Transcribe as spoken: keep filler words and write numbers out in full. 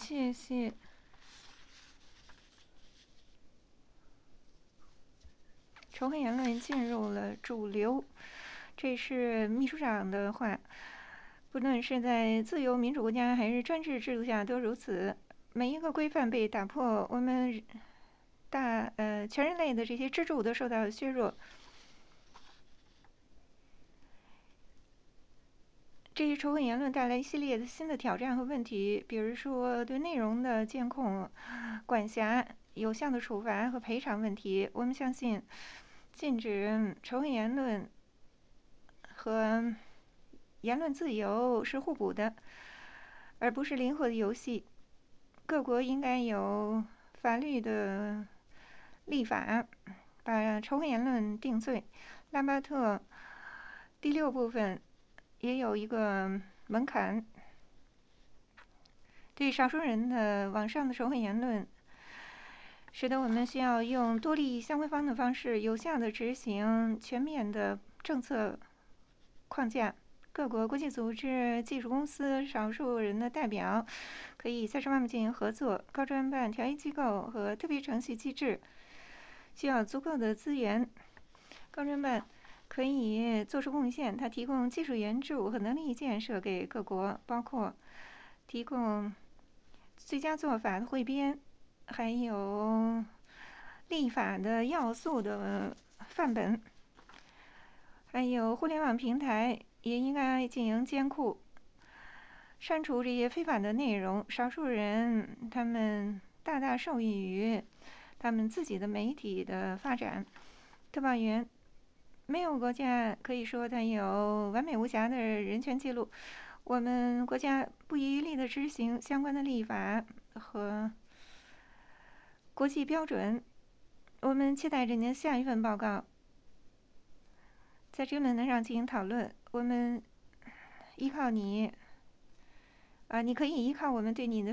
谢谢。仇恨言论进入了主流，这是秘书长的话。不论是在自由民主国家还是专制制度下都如此。每一个规范被打破，我们大呃全人类的这些支柱都受到削弱。这些仇恨言论带来一系列的新的挑战和问题，比如说对内容的监控、管辖、有效的处罚和赔偿问题。我们相信，禁止仇恨言论和言论自由是互补的，而不是灵活的游戏。各国应该有法律的立法，把仇恨言论定罪。拉巴特第六部分也有一个门槛，对少数人的网上的仇恨言论，使得我们需要用多利益相关方的方式，有效地执行全面的政策框架。各国、国际组织、技术公司、少数人的代表可以在这方面进行合作。高专办、调解机构和特别程序机制需要足够的资源。高专办可以做出贡献，它提供技术援助和能力建设给各国，包括提供最佳做法的汇编，还有立法的要素的范本，还有互联网平台也应该进行监控，删除这些非法的内容。少数人他们大大受益于他们自己的媒体的发展。特派员，没有国家可以说它有完美无瑕的人权记录。我们国家不遗余力地执行相关的立法和国际标准。我们期待着您的下一份报告，在这个论坛上进行讨论。我们依靠你，啊，你可以依靠我们对你的